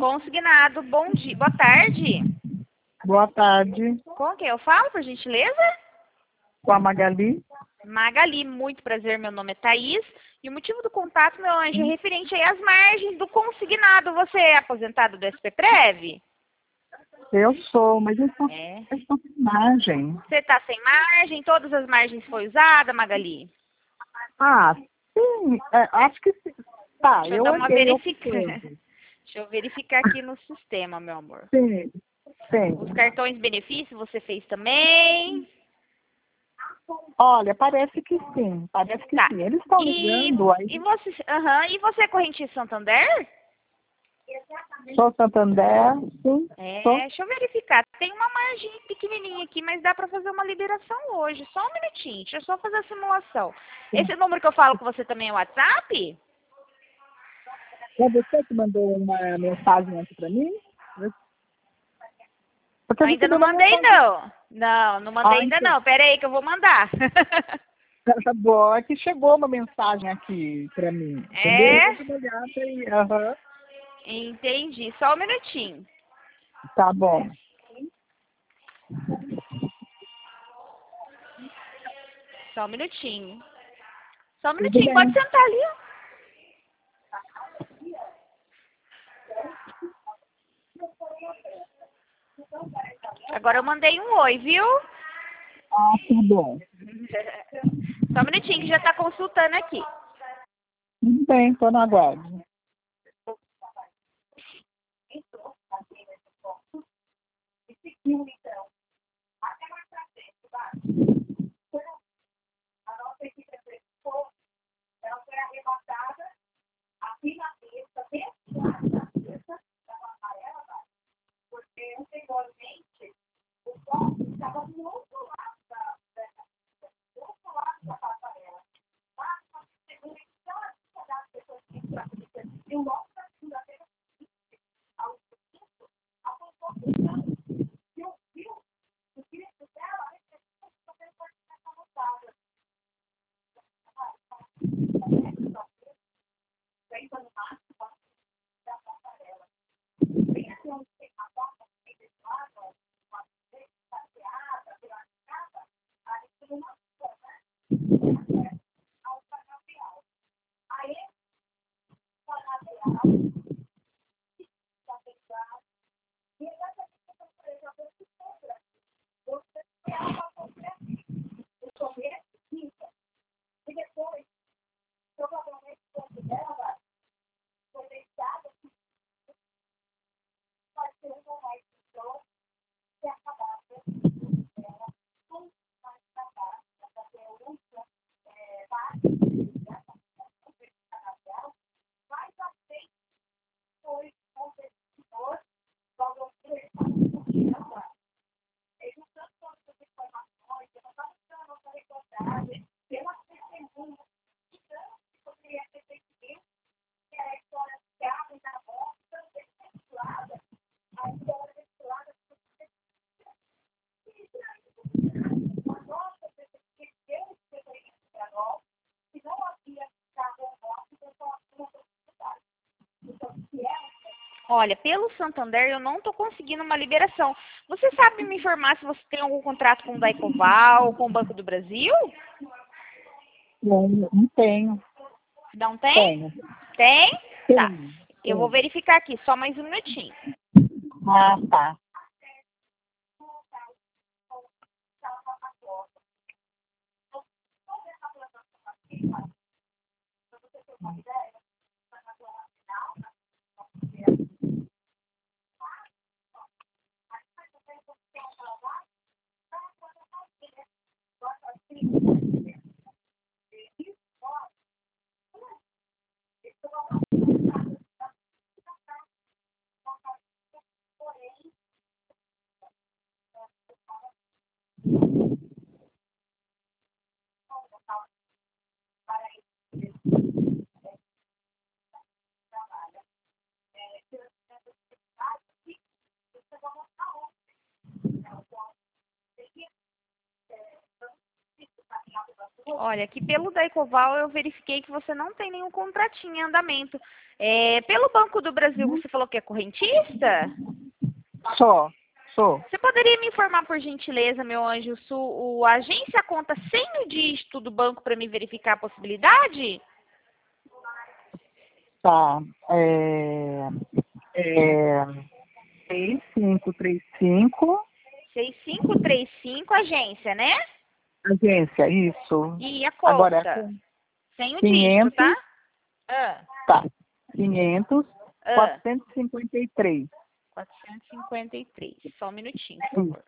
Consignado, bom dia. Boa tarde. Boa tarde, Com quem eu falo, por gentileza? com a Magali. Magali, muito prazer. Meu nome é Thaís. E o motivo do contato, meu anjo, é referente aí às margens do consignado. Você é aposentado do SPPrev? Eu sou, mas É. eu estou sem margem. Você está sem margem? Todas as margens foi usada, Magali? Ah, sim, acho que sim. Tá, Deixa eu eu dar uma olhei, eu verificada. fiquei. Deixa eu verificar aqui no sistema, meu amor. Sim, Os sim. cartões benefício você fez também? Olha, parece que sim, parece que Tá. sim. Eles estão E, ligando aí. e você é correntista Santander? Sou Santander, sim, sou. Deixa eu verificar. Tem uma margem pequenininha aqui, mas dá para fazer uma liberação hoje. Só um minutinho, deixa eu só fazer a simulação. Sim. Esse número que eu falo com você também é WhatsApp? É você que mandou uma mensagem aqui para mim? Porque Ainda você não mandou uma mandei, mensagem. não. Não mandei ainda Então, não. Pera aí que eu vou mandar. tá bom, é que chegou uma mensagem aqui para mim, entendeu? É? Eu vou olhar aí. Aham. Entendi. Só um minutinho. Tá bom. Só um minutinho. Só um Tudo minutinho. Pode bem. sentar ali, ó. Agora eu mandei um oi, viu? Ah, tá bom. Só um minutinho que já tá consultando aqui. Tudo bem, estou no aguardo. Olha, pelo Santander eu não estou conseguindo uma liberação. Você sabe me informar se você tem algum contrato com o Daicoval, com o Banco do Brasil? Não tenho. Não tem? Tenho. Tem? Tá. Tenho. Eu vou Tenho. verificar aqui, só mais um minutinho. Ah, tá. Olha, aqui pelo da Ecoval eu verifiquei que você não tem nenhum contratinho em andamento. Pelo Banco do Brasil, você falou que é correntista? Sou. Você poderia me informar, por gentileza, meu anjo, a agência conta sem o dígito do banco para me verificar a possibilidade? Tá. 6535, 6535, agência, né? agência, isso. E a Agora, conta? Sem o dígito, 500, tá? Ah, tá. 500, ah. 453. 453. Só um minutinho, por favor.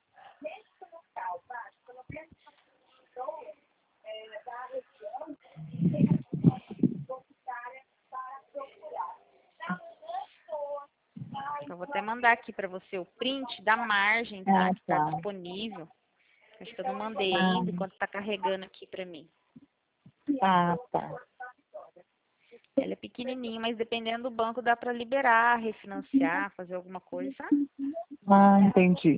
Eu vou até mandar aqui para você o print da margem, tá? Que está disponível. Acho que eu não mandei ainda, enquanto está carregando aqui para mim. Ah, tá. Ela é pequenininha, mas dependendo do banco dá para liberar, refinanciar, fazer alguma coisa, sabe? Ah, entendi.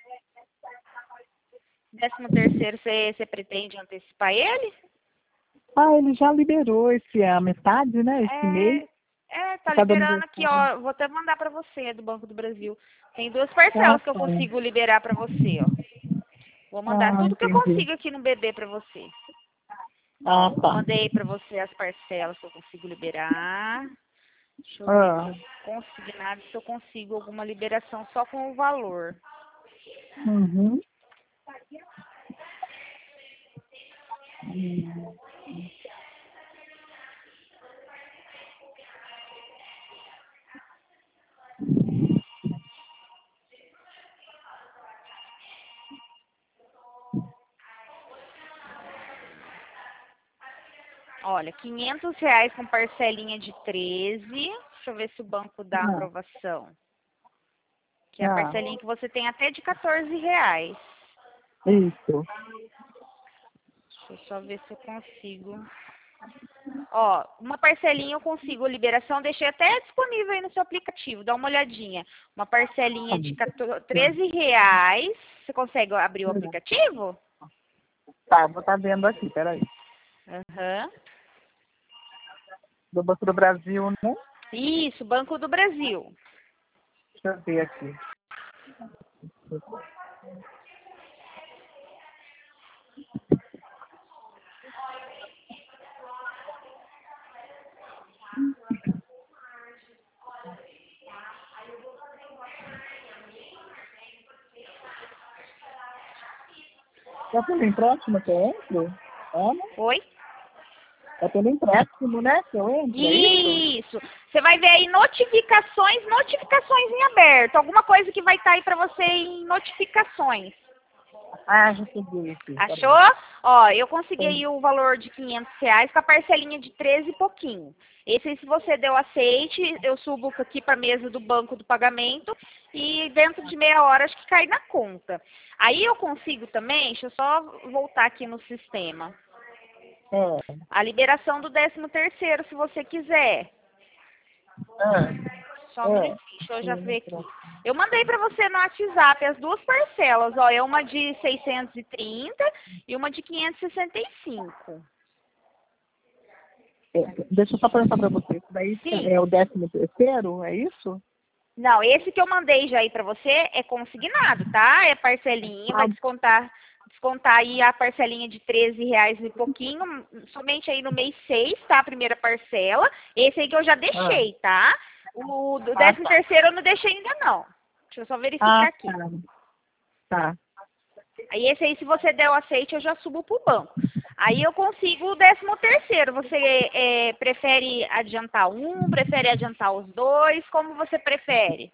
13º, você pretende antecipar ele? Ah, ele já liberou a metade, né? Esse mês. Tá Cada liberando aqui, aniversário. ó. Vou até mandar para você, do Banco do Brasil. Tem 2 parcelas que eu consigo liberar para você, ó. Vou mandar tudo que eu Entendi. consigo aqui no BB para você. Ah, Ó, tá. mandei para você as parcelas que eu consigo liberar. Deixa eu ver aqui, consignado, se eu consigo alguma liberação só com o valor. Uhum. Olha, R$ 500 com parcelinha de 13. Deixa eu ver se o banco dá aprovação. Que é a parcelinha que você tem até de R$ 14. Isso. Deixa eu só ver se eu consigo. Ó, uma parcelinha eu consigo liberação, deixei até disponível aí no seu aplicativo, dá uma olhadinha. Uma parcelinha de R$ 13. Você consegue abrir o aplicativo? Tá, vou estar vendo aqui, peraí. Aham. Do Banco do Brasil, né? Isso, Banco do Brasil. Deixa eu ver aqui. É pelo empréstimo que eu entro? Oi? É pelo empréstimo, né? Que eu entro, é isso? Isso. Você vai ver aí notificações em aberto. Alguma coisa que vai estar aí para você em notificações. Ah, já subi aqui. Achou? Ó, eu consegui aí o valor de R$ 500 com a parcelinha de 13 e pouquinho. Esse aí, se você deu aceite, eu subo aqui para a mesa do banco do pagamento e dentro de meia hora acho que cai na conta. Aí eu consigo também, deixa eu só voltar aqui no sistema. A liberação do 13º, se você quiser. Só um minutinho, deixa eu já ver aqui. Eu mandei para você no WhatsApp as 2 parcelas, ó, é uma de 630 e uma de 565. Deixa eu só perguntar para você, isso daí Sim. é o 13º, é isso? Não, esse que eu mandei já aí para você é consignado, tá? É parcelinha, vai descontar aí a parcelinha de R$ 13 e pouquinho, somente aí no mês 6, tá? A primeira parcela. Esse aí que eu já deixei, tá? O do 13º eu não deixei ainda não. Deixa eu só verificar aqui. Tá. Aí esse aí, se você der o aceite, eu já subo pro banco. Aí eu consigo o 13º. Você prefere adiantar um, prefere adiantar os 2? Como você prefere?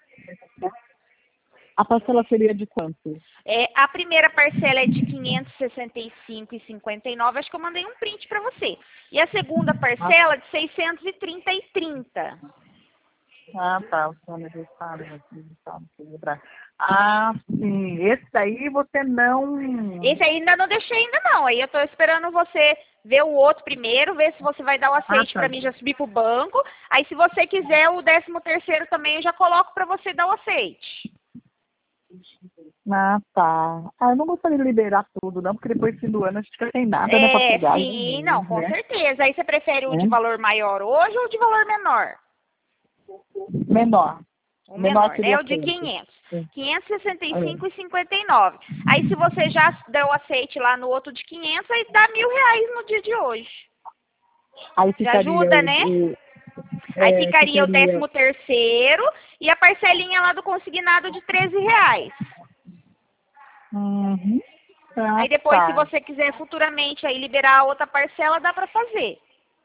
A parcela seria de quanto? A primeira parcela é de R$ 565,59. Acho que eu mandei um print para você. E a segunda parcela de R$ 630,30. Ah, tá. O seu aniversário, celebrar. Ah, sim. Esse daí você não... Esse aí ainda não deixei ainda não. Aí eu tô esperando você ver o outro primeiro, ver se você vai dar o aceite para mim já subir pro banco. Aí se você quiser o 13º também, eu já coloco para você dar o aceite. Ah, tá. Ah, eu não gostaria de liberar tudo, não, porque depois fim do ano a gente fica sem nada, né, pra pegar. Sim, não, com Né? certeza. Aí você prefere o de Né? valor maior hoje ou o de valor menor? Menor. O Menor menor, né? seria O de quanto? 500. Sim. 565,59. Aí se você já deu aceite lá no outro de 500, aí dá R$ 1.000 no dia de hoje. Aí Já ficaria ajuda, né? Aí ficaria o ficaria... 13º e a parcelinha lá do consignado de R$ 13. Uhum. Ah, Aí depois, se tá. você quiser futuramente aí liberar a outra parcela, dá para fazer.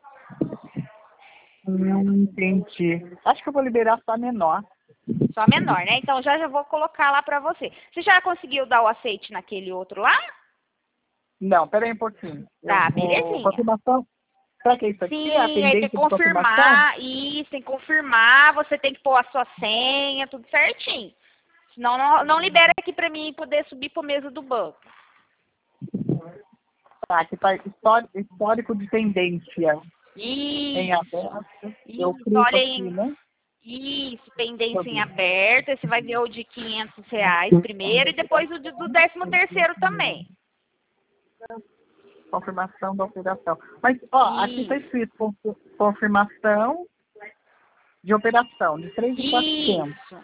Entendi. Acho que eu vou liberar só a menor. Só menor, né? Então já vou colocar lá para você. Você já conseguiu dar o aceite naquele outro lá? Não, peraí um pouquinho. Eu Tá, vou... belezinha. Confirmação? Será que é isso aqui? É a Sim, aí tem que tendência de confirmação? confirmar. Isso, tem que confirmar. Você tem que pôr a sua senha, tudo certinho. Senão não libera aqui para mim poder subir para mesa do banco. Tá, aqui tá histórico de tendência em Isso. aberto. Eu Isso, clico olha aqui, aí. né? Isso, Deixa eu tendência em ver. aberto. Aí você vai ver o de R$ 500 primeiro e depois o do 13º também. Confirmação da operação. Mas, ó, aqui está Isso. escrito confirmação de operação de 3.400. Isso.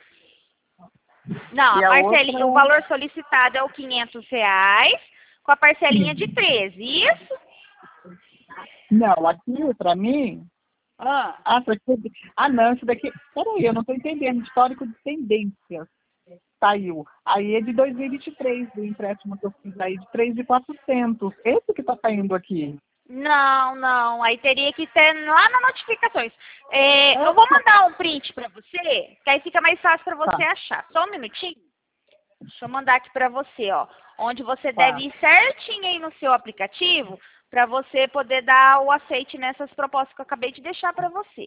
Não, a E a outra, parcelinha, o valor solicitado é o R$ 500 com a parcelinha de 13. Isso? não, aqui para mim, Ah. não, isso daqui, peraí, eu não estou entendendo, histórico de tendências, saiu. Aí é de 2023, do empréstimo que eu fiz aí, de 3.400, esse que está saindo aqui. Não. Aí teria que ter lá nas notificações. Eu vou mandar um print para você, que aí fica mais fácil para você Tá, achar. Só um minutinho. Deixa eu mandar aqui para você, ó. Onde você tá, deve ir certinho aí no seu aplicativo para você poder dar o aceite nessas propostas que eu acabei de deixar para você.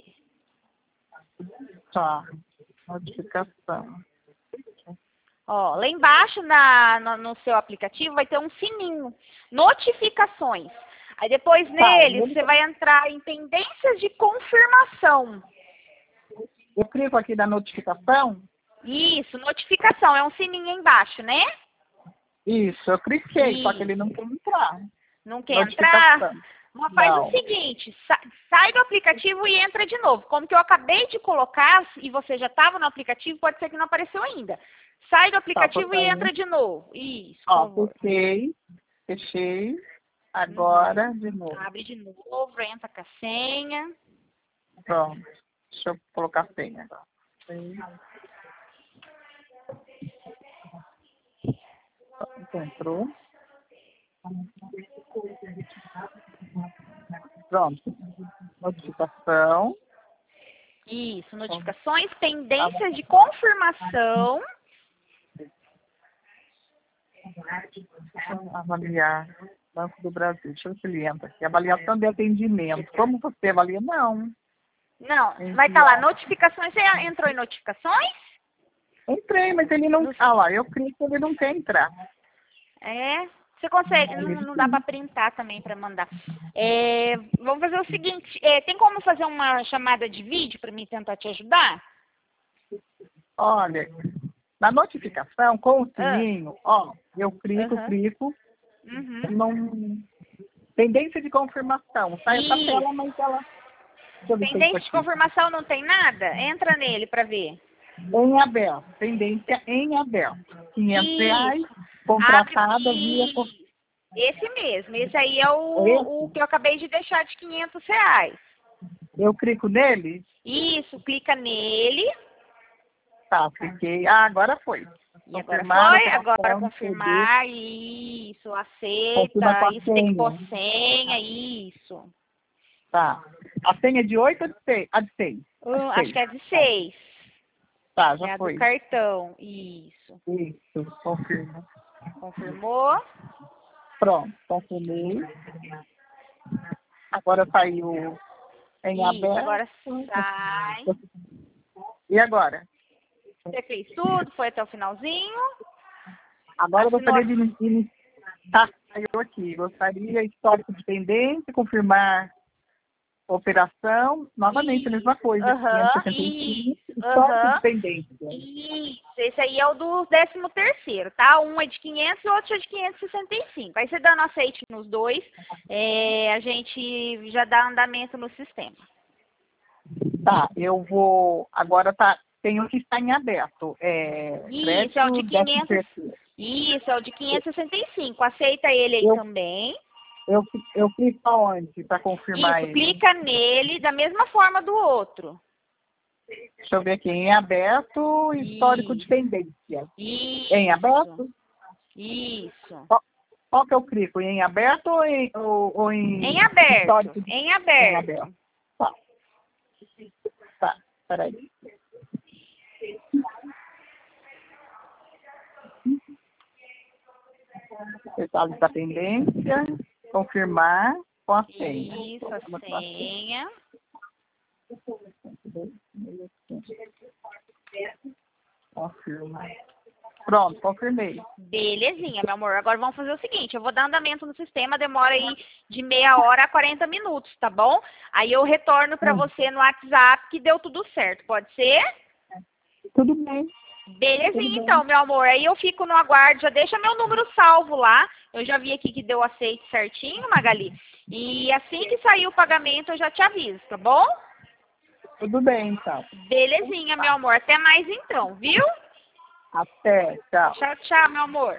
tá, notificação. Ó, lá embaixo no seu aplicativo vai ter um sininho, notificações. Aí depois Tá, nele você vai entrar em tendências de confirmação. eu clico aqui na notificação. Isso, notificação, é um sininho aí embaixo, né? Isso, eu cliquei, só que ele não Isso. quer entrar. Não quer entrar? Notificação. Mas faz o Não. seguinte, sai do aplicativo e entra de novo. Como que eu acabei de colocar e você já estava no aplicativo, pode ser que não apareceu ainda. Sai do Tá, tô aplicativo e saindo. entra de novo. Isso, por Ó, favor. fechei. Uhum. Agora, de novo. Abre de novo, entra com a senha. Pronto. Deixa eu colocar a senha. Entrou. Pronto. Notificação. Isso, notificações, pendências de confirmação. Avaliar. Banco do Brasil. Deixa eu ver se ele entra aqui. Avaliação de atendimento. Como você avalia? Não. Não, vai estar lá, notificações. Você entrou em notificações? Entrei, mas ele não. Ah lá, eu clico e ele não quer entrar. Você consegue, não dá para printar também para mandar. Vamos fazer o seguinte, tem como fazer uma chamada de vídeo para mim tentar te ajudar? Olha, na notificação, com o Ah, sininho, ó, eu clico, aham. Uhum. não. Tendência de confirmação. Sai essa tela, Isso. mas ela. Deixa eu ver se é isso Pendência de aqui. confirmação não tem nada? Entra nele para ver. Em aberto. Tendência em aberto. R$ 500, Isso. contratada via. Isso. Esse mesmo. Esse aí é o Esse, que eu acabei de deixar de R$ 500. eu clico nele. Isso, clica nele. Tá, cliquei. Ah, agora foi. E agora Confirmar a foi, agora operação de CD. confirmar, isso, Confirma com aceita, a isso tem que pôr senha. senha, isso. Tá. A senha é de 8 ou de 6? A de 6. A de Acho 6. que é de 6. Tá, É já a do foi. cartão, isso. Isso, confirma. Confirmou? Pronto, confirmei. Agora saiu em Isso, aberto. agora sai. E agora? Você fez tudo, foi até o finalzinho. Agora eu Assinou. gostaria de iniciar, saiu aqui. Gostaria, histórico de pendência, confirmar Operação, novamente a mesma coisa. Aham, 575, histórico aham. de pendência. Isso, esse aí é o do 13º, tá? Um é de 500 e o outro é de 565. Aí você dando aceite nos dois, a gente já dá andamento no sistema. Tá, eu vou. Agora tem o que está em aberto. Isso, é o de 500. 13º. Isso, é o de 565. Aceita ele aí Eu, também. eu clico aonde para confirmar Isso, ele? clica nele da mesma forma do outro. Deixa eu ver aqui. Em aberto, histórico de pendência. Em aberto? Isso. Qual que eu clico? Em aberto ou em Em aberto. histórico de Em Em aberto. aberto. Tá, peraí. Detalhes da pendência, confirmar com a senha. Isso, a senha. Confirmar. Pronto, confirmei. Belezinha, meu amor. Agora vamos fazer o seguinte, eu vou dar andamento no sistema, demora aí de meia hora a 40 minutos, tá bom? Aí eu retorno para você no WhatsApp que deu tudo certo, pode ser? Tudo bem. Belezinha, então, meu amor. Aí eu fico no aguardo, já deixa meu número salvo lá. Eu já vi aqui que deu aceite certinho, Magali. E assim que sair o pagamento, eu já te aviso, tá bom? Tudo bem, então. Belezinha, meu amor. Até mais então, viu? Até, tchau. Tchau, tchau, meu amor.